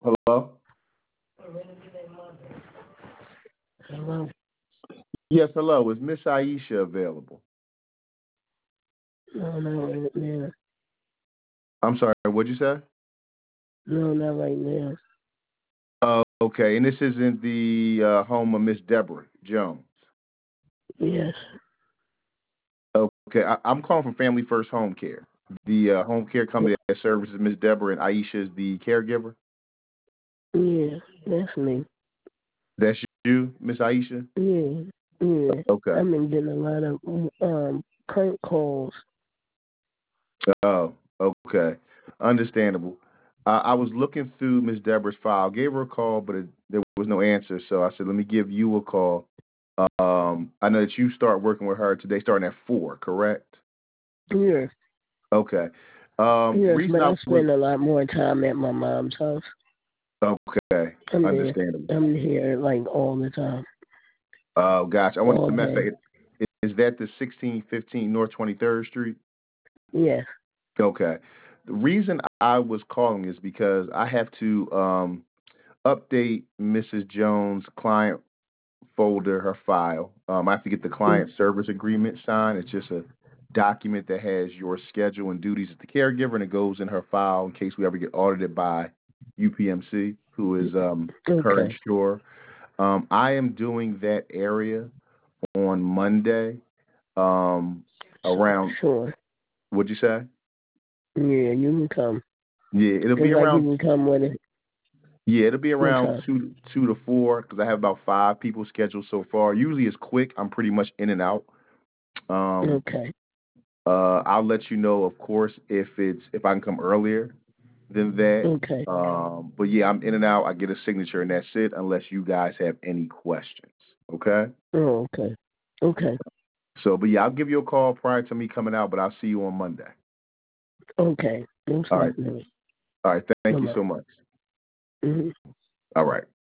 Hello? Hello? Yes, hello. Is Miss Aisha available? No, not right now. I'm sorry, what'd you say? No, not right now. Okay. And this isn't the home of Miss Deborah Jones. Yes. Okay. I'm calling from Family First Home Care, the home care company that services Miss Deborah, and Aisha is the caregiver. Yeah, that's me. That's you, Miss Aisha? Yeah, yeah. Okay. I've been getting a lot of prank calls. Oh, okay. Understandable. I was looking through Miss Deborah's file, gave her a call, but there was no answer. So I said, let me give you a call. I know that you start working with her today, starting at 4, correct? Yes. Okay. Yes, Reason but I I was spend a lot more time at my mom's house. okay, I'm there. understandable. I'm here like all the time. Oh, gotcha. I wanted All to mess day. that. Is that the 1615 North 23rd Street? Yes. Okay. The reason I was calling is because I have to update Mrs. Jones' client folder, her file. I have to get the client service agreement signed. It's just a document that has your schedule and duties as the caregiver, and it goes in her file in case we ever get audited by UPMC, who is her Okay. insurer. I am doing that area on Monday. Around Sure. what'd you say? Yeah, you can come. Yeah, it'll be It's like you around. can come with it. Yeah, it'll be What around time? two to four because I have about 5 people scheduled so far. Usually it's quick. I'm pretty much in and out. Um, Okay. I'll let you know, of course, if I can come earlier than that. Okay. But yeah, I'm in and out. I get a signature and that's it, unless you guys have any questions. Okay. Oh, okay. Okay. So, but yeah, I'll give you a call prior to me coming out, but I'll see you on Monday. Okay. Most All right. definitely. All right. Thank you Bye-bye. so much. Mhm. All right.